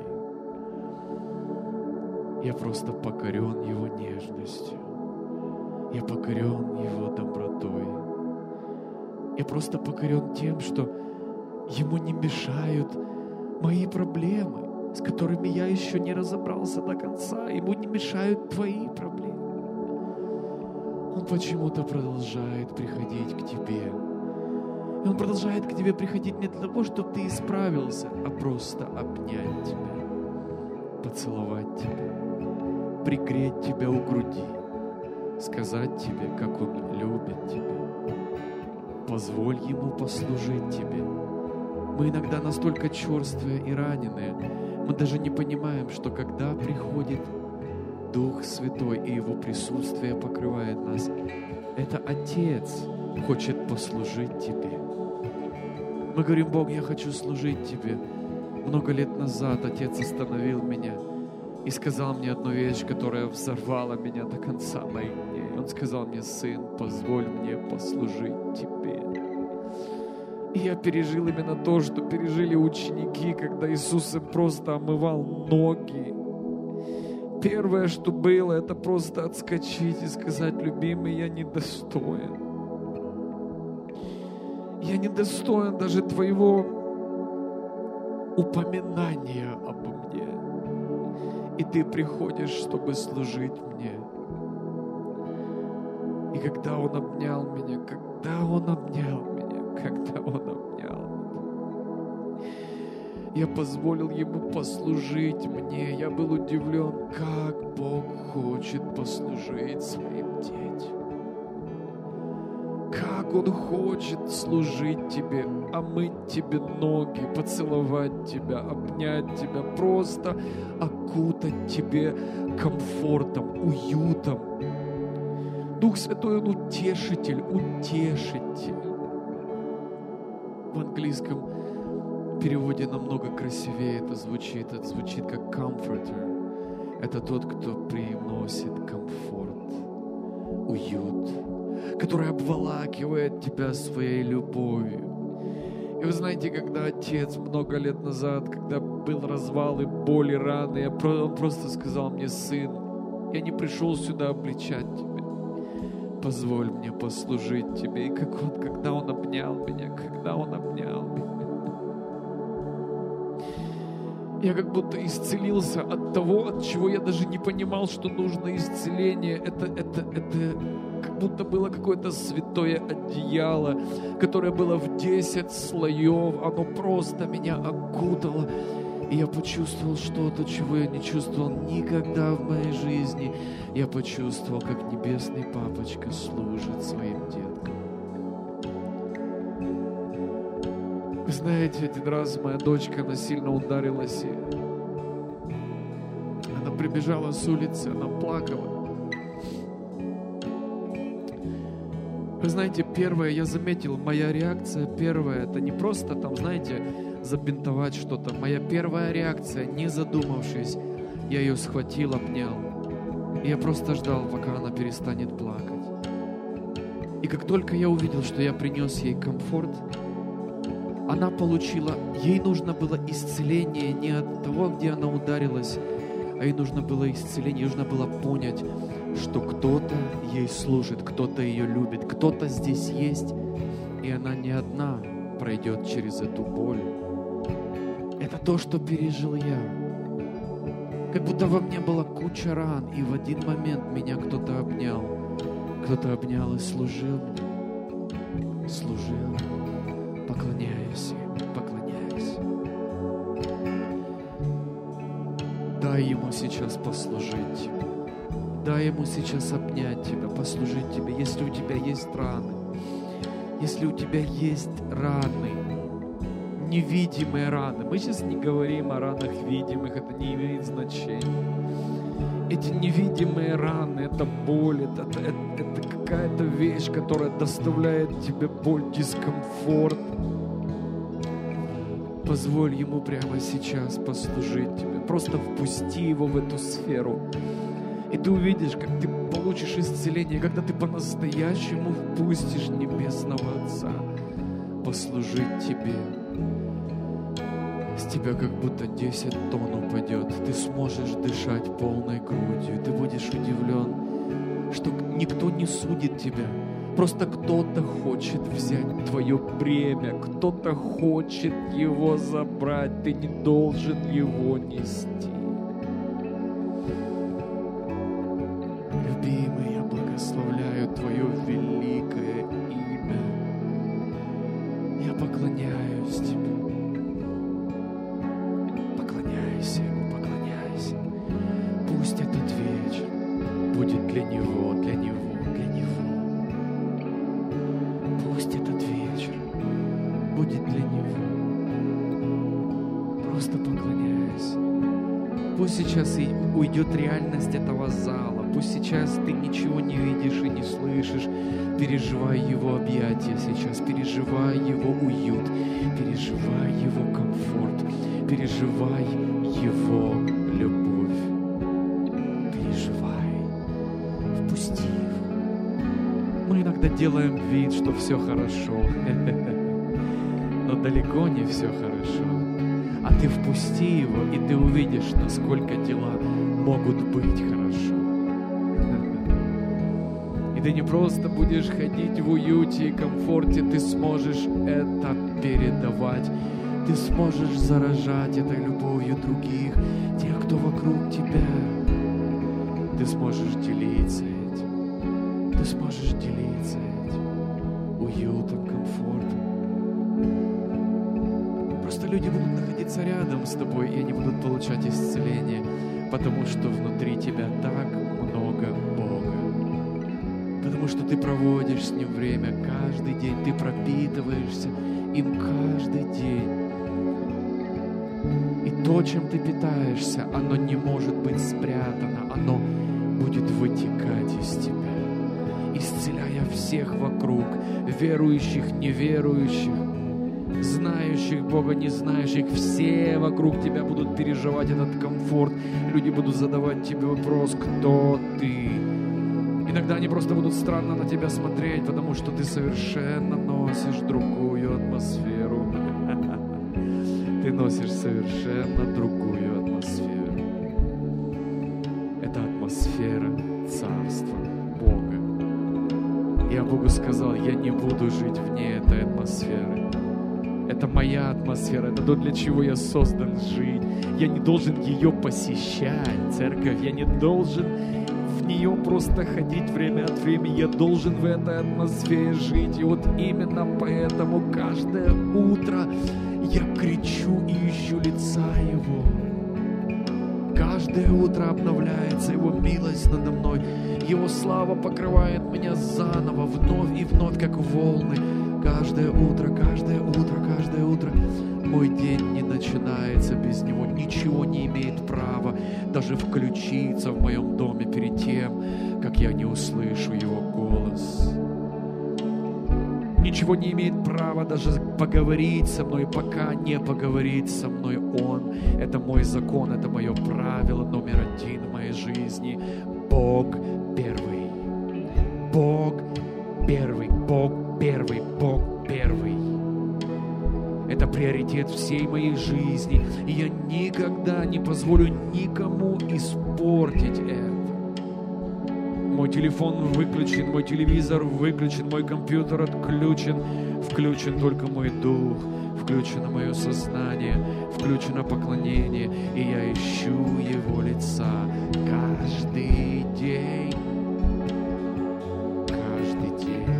Я просто покорен Его нежностью. Я покорен Его добротой. Я просто покорен тем, что Ему не мешают мои проблемы, с которыми я еще не разобрался до конца. Ему не мешают твои проблемы. Он почему-то продолжает приходить к тебе. И Он продолжает к тебе приходить не для того, чтобы ты исправился, а просто обнять тебя, поцеловать тебя, пригреть тебя у груди, сказать тебе, как Он любит тебя. Позволь Ему послужить тебе. Мы иногда настолько черствые и раненые, мы даже не понимаем, что когда приходит Дух Святой и Его присутствие покрывает нас, это Отец хочет послужить тебе. Мы говорим: Бог, я хочу служить Тебе. Много лет назад Отец остановил меня и сказал мне одну вещь, которая взорвала меня до конца моих дней. Он сказал мне: сын, позволь мне послужить Тебе. И я пережил именно то, что пережили ученики, когда Иисус им просто омывал ноги. Первое, что было, это просто отскочить и сказать: любимый, я недостоин. Я недостоин даже Твоего упоминания обо мне. И Ты приходишь, чтобы служить мне. И когда Он обнял меня, когда Он обнял меня, я позволил Ему послужить мне. Я был удивлен, как Бог хочет послужить своим детям. Как Он хочет служить тебе, омыть тебе ноги, поцеловать тебя, обнять тебя, просто окутать тебе комфортом, уютом. Дух Святой, Он утешитель, утешитель. В английском переводе намного красивее это звучит как comforter. Это тот, кто приносит комфорт, уют, который обволакивает тебя своей любовью. И вы знаете, когда Отец много лет назад, когда был развал и боль, и раны, Он просто сказал мне: сын, я не пришел сюда обличать тебя. Позволь мне послужить тебе. И когда Он обнял меня, я как будто исцелился от того, от чего я даже не понимал, что нужно исцеление. Это как будто было какое-то святое одеяло, которое было в 10 слоев. Оно просто меня окутало. И я почувствовал что-то, чего я не чувствовал никогда в моей жизни. Я почувствовал, как небесный папочка служит своим деткам. Вы знаете, один раз моя дочка, она сильно ударилась, и она прибежала с улицы, она плакала. Вы знаете, первое, я заметил, моя реакция первая, это не просто там, знаете, забинтовать что-то. Моя первая реакция, не задумавшись, я ее схватил, обнял. И я просто ждал, пока она перестанет плакать. И как только я увидел, что я принес ей комфорт, она получила, ей нужно было исцеление не от того, где она ударилась, а ей нужно было исцеление, ей нужно было понять, что кто-то ей служит, кто-то ее любит, кто-то здесь есть, и она не одна пройдет через эту боль. Это то, что пережил я. Как будто во мне была куча ран, и в один момент меня кто-то обнял. Кто-то обнял и служил мне. Служил. Поклоняюсь ему, поклоняюсь. Дай ему сейчас послужить тебе. Дай ему сейчас обнять тебя, послужить тебе. Если у тебя есть раны, если у тебя есть раны, невидимые раны. Мы сейчас не говорим о ранах видимых, это не имеет значения. Эти невидимые раны, это боль, это какая-то вещь, которая доставляет тебе боль, дискомфорт. Позволь ему прямо сейчас послужить тебе. Просто впусти его в эту сферу. И ты увидишь, как ты получишь исцеление, когда ты по-настоящему впустишь Небесного Отца послужить тебе. С тебя как будто 10 тонн упадет. Ты сможешь дышать полной грудью. Ты будешь удивлен, что никто не судит тебя. Просто кто-то хочет взять твое бремя, кто-то хочет его забрать. Ты не должен его нести. Любимый, я благословляю Твое великое имя. Я поклоняюсь Тебе. Поклоняйся Ему, поклоняйся. Пусть этот вечер будет для Него, для Него, для Него. Пусть этот вечер будет для Него. Просто поклоняйся. Пусть сейчас и уйдет реальность этого зала. Пусть сейчас ты ничего не видишь и не слышишь. Переживай Его объятия сейчас. Переживай Его уют. Переживай Его комфорт. Переживай Его любовь. Переживай. Впусти Его. Мы иногда делаем вид, что все хорошо. Но далеко не все хорошо. А ты впусти Его, и ты увидишь, насколько дела могут быть хорошо. И ты не просто будешь ходить в уюте и комфорте, ты сможешь это передавать. Ты сможешь заражать этой любовью других, тех, кто вокруг тебя. Ты сможешь делиться этим. Ты сможешь делиться этим уютом, комфортом. Просто люди будут находиться рядом с тобой, и они будут получать исцеление, потому что внутри тебя так много Бога. Потому что ты проводишь с Ним время каждый день, ты пропитываешься им каждый день. И то, чем ты питаешься, оно не может быть спрятано, оно будет вытекать из тебя, исцеляя всех вокруг, верующих, неверующих, знающих Бога, не знающих. Все вокруг тебя будут переживать этот комфорт. Люди будут задавать тебе вопрос: кто ты? Иногда они просто будут странно на тебя смотреть, потому что ты совершенно носишь другую атмосферу. Ты носишь совершенно другую атмосферу. Это атмосфера Царства Бога. Я Богу сказал: я не буду жить вне этой атмосферы. Это моя атмосфера, это то, для чего я создан жить. Я не должен ее посещать, церковь. Я не должен в нее просто ходить время от времени. Я должен в этой атмосфере жить. И вот именно поэтому каждое утро я кричу и ищу лица Его. Каждое утро обновляется Его милость надо мной. Его слава покрывает меня заново, вновь и вновь, как волны. Каждое утро, каждое утро, каждое утро. Мой день не начинается без Него. Ничего не имеет права даже включиться в моем доме перед тем, как я не услышу Его голос. Ничего не имеет права даже поговорить со мной, пока не поговорит со мной Он. Это мой закон, это мое правило номер 1 в моей жизни. Бог первый. Бог первый. Бог первый. Бог первый. Это приоритет всей моей жизни. И я никогда не позволю никому испортить это. Мой телефон выключен, мой телевизор выключен, мой компьютер отключен. Включен только мой дух, включено мое сознание, включено поклонение, и я ищу Его лица каждый день. Каждый день.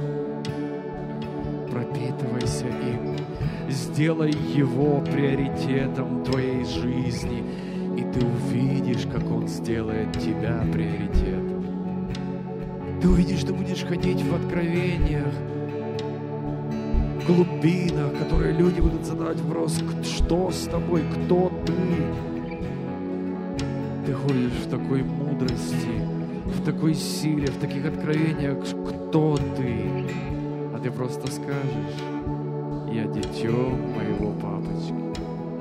Пропитывайся им. Сделай Его приоритетом твоей жизни, и ты увидишь, как Он сделает тебя приоритетом. Ты увидишь, что будешь ходить в откровениях, глубинах, которые люди будут задавать вопрос: что с тобой, кто ты? Ты ходишь в такой мудрости, в такой силе, в таких откровениях: кто ты? А ты просто скажешь: я дитё моего папочки.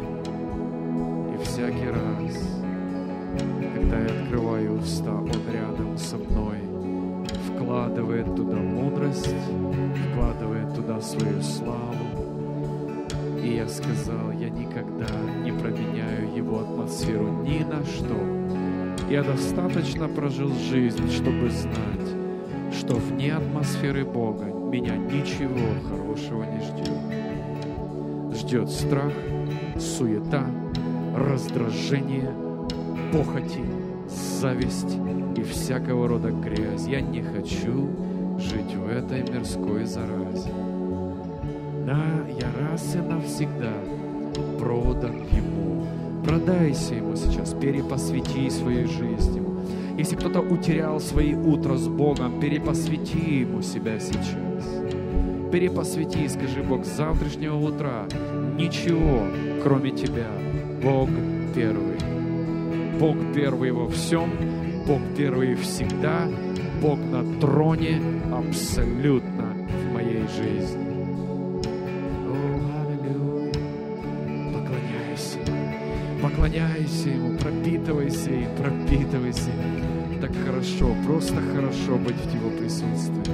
И всякий раз, когда я открываю уста, Он рядом со мной, вкладывает туда мудрость, вкладывает туда свою славу. И я сказал: я никогда не променяю Его атмосферу ни на что. Я достаточно прожил жизнь, чтобы знать, что вне атмосферы Бога меня ничего хорошего не ждет. Ждет страх, суета, раздражение, похоти, зависть и всякого рода грязь. Я не хочу жить в этой мирской заразе. Да, я раз и навсегда продан Ему. Продайся Ему сейчас, перепосвяти свою жизнь Ему. Если кто-то утерял свои утра с Богом, перепосвяти Ему себя сейчас. Перепосвяти и скажи: Бог, с завтрашнего утра ничего, кроме Тебя. Бог первый. Бог первый во всем, Бог первый всегда, Бог на троне абсолютно в моей жизни. О, аллилуйя. Поклоняйся Ему, поклоняйся Ему, пропитывайся им, пропитывайся. Так хорошо, просто хорошо быть в Его присутствии.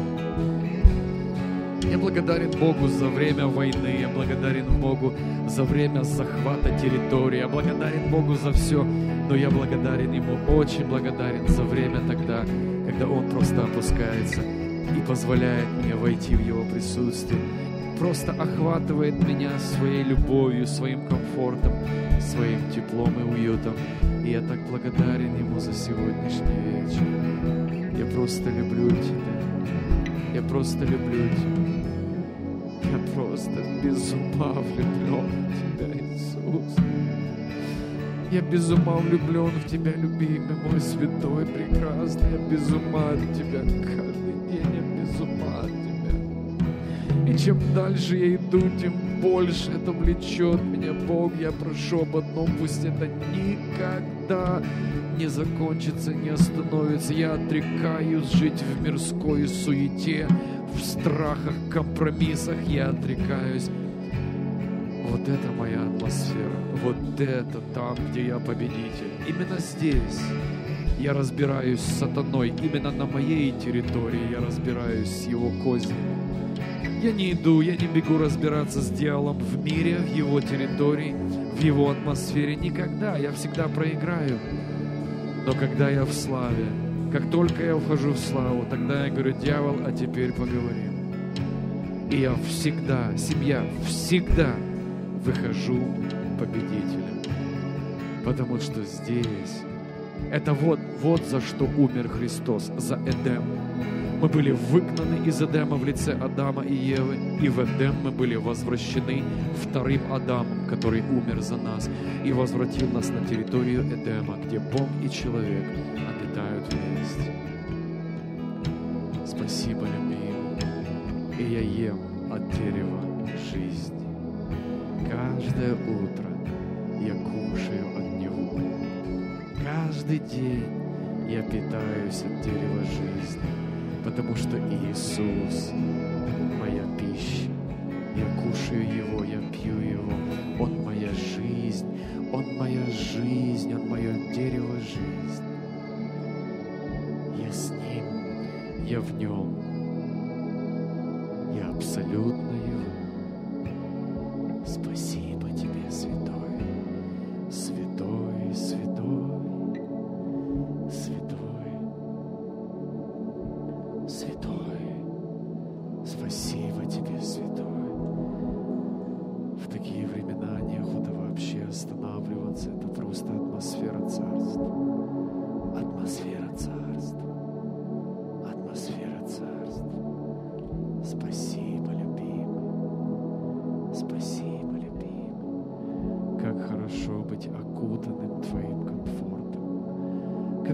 Я благодарен Богу за время войны, я благодарен Богу за время захвата территории, я благодарен Богу за все, но я благодарен Ему, очень благодарен за время тогда, когда Он просто опускается и позволяет мне войти в Его присутствие, просто охватывает меня своей любовью, своим комфортом, своим теплом и уютом. И я так благодарен Ему за сегодняшний вечер. Я просто люблю Тебя. Я просто люблю Тебя. Я просто без ума влюблен в Тебя, Иисус. Я без ума влюблен в Тебя, любимый мой святой, прекрасный. Я без ума от Тебя каждый день, я без ума от Тебя. И чем дальше я иду, тем больше это влечет меня. Бог, я прошу об одном: пусть это никогда не закончится, не остановится. Я отрекаюсь жить в мирской суете, в страхах, компромиссах. Я отрекаюсь. Вот это моя атмосфера. Вот это там, где я победитель. Именно здесь я разбираюсь с сатаной. Именно на моей территории я разбираюсь с его кознями. Я не иду, я не бегу разбираться с дьяволом в мире, в его территории, в его атмосфере. Никогда. Я всегда проиграю. Но когда я в славе, как только я вхожу в славу, тогда я говорю: дьявол, а теперь поговорим. И я всегда, семья, всегда выхожу победителем. Потому что здесь, это вот за что умер Христос, за Эдем. Мы были выгнаны из Эдема в лице Адама и Евы, и в Эдем мы были возвращены вторым Адамом, который умер за нас и возвратил нас на территорию Эдема, где Бог и человек обитают вместе. Спасибо, любимый. И я ем от дерева жизни. Каждое утро я кушаю от него. Каждый день я питаюсь от дерева жизни. Потому что Иисус — моя пища. Я кушаю Его, я пью Его. Он моя жизнь, Он моя жизнь, Он мое дерево жизни. Я с Ним, я в Нем. Я абсолютно Его. Спасибо Тебе, Святой, Святой, Святой, Святой.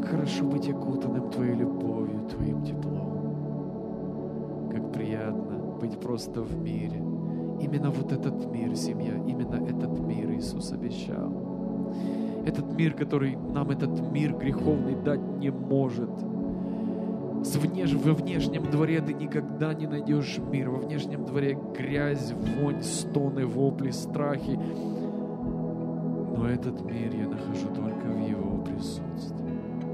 хорошо быть окутанным Твоей любовью, Твоим теплом. Как приятно быть просто в мире. Именно вот этот мир, семья, именно этот мир Иисус обещал. Этот мир, который нам этот мир греховный дать не может. Во внешнем дворе ты никогда не найдешь мир. Во внешнем дворе грязь, вонь, стоны, вопли, страхи. Но этот мир я нахожу только в Его присутствии.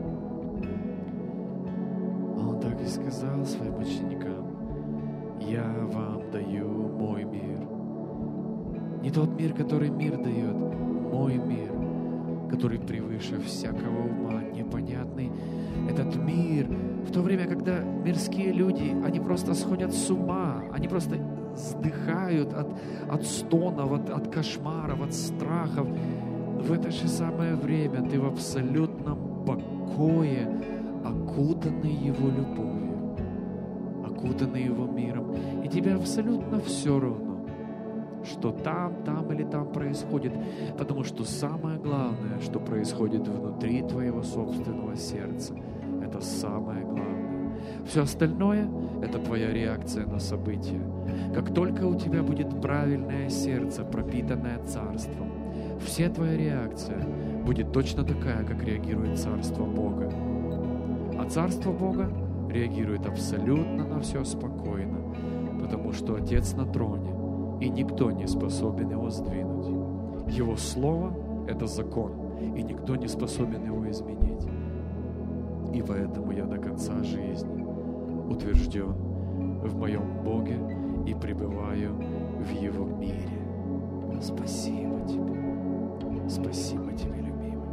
Он так и сказал своим ученикам: «Я вам даю мой мир». Не тот мир, который мир дает, мой мир, который превыше всякого ума, непонятный. Этот мир, в то время, когда мирские люди, они просто сходят с ума, они просто вздыхают от стонов, от кошмаров, от страхов. В это же самое время ты в абсолютном покое, окутанный Его любовью, окутанный Его миром. И тебе абсолютно все равно, что там или там происходит. Потому что самое главное, что происходит внутри твоего собственного сердца, это самое главное. Все остальное — это твоя реакция на события. Как только у тебя будет правильное сердце, пропитанное Царством, вся твоя реакция будет точно такая, как реагирует Царство Бога. А Царство Бога реагирует абсолютно на все спокойно, потому что Отец на троне, и никто не способен Его сдвинуть. Его Слово — это закон, и никто не способен его изменить. И поэтому я до конца жизни утвержден в моем Боге и пребываю в Его мире. Спасибо Тебе. Спасибо Тебе, любимый.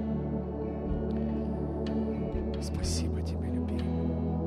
Спасибо Тебе, любимый.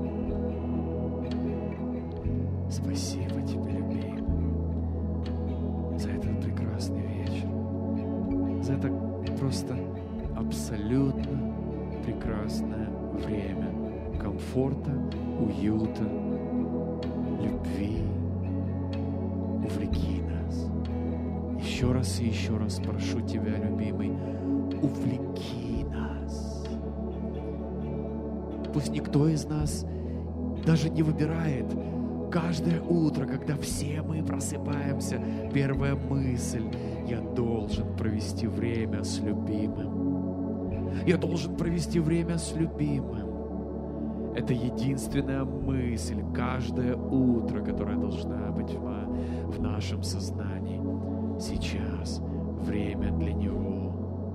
Спасибо Тебе, любимый, за этот прекрасный вечер, за это просто абсолютно прекрасное время комфорта, уюта, любви. Увлеки нас. Еще раз и еще раз прошу Тебя, любимый, увлеки нас. Пусть никто из нас даже не выбирает. Каждое утро, когда все мы просыпаемся, первая мысль: я должен провести время с любимым. Я должен провести время с любимым. Это единственная мысль каждое утро, которая должна быть в нашем сознании. Сейчас время для Него.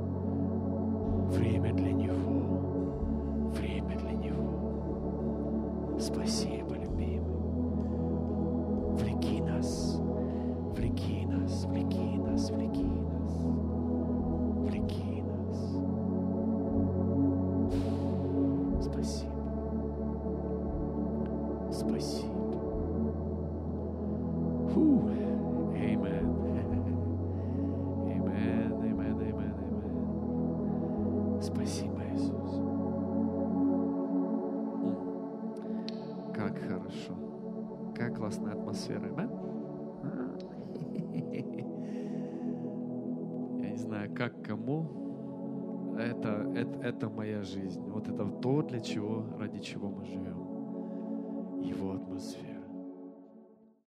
Время для Него. Время для Него. Спасибо, любимый. Влеки нас. Влеки нас. Влеки нас. Влеки нас. Влеки нас. Спасибо. Спасибо. Amen. Amen, amen, amen, amen. Спасибо, Иисус. Как хорошо. Как классная атмосфера, amen? Я не знаю, как кому. Это моя жизнь. Вот это то, ради чего мы живем.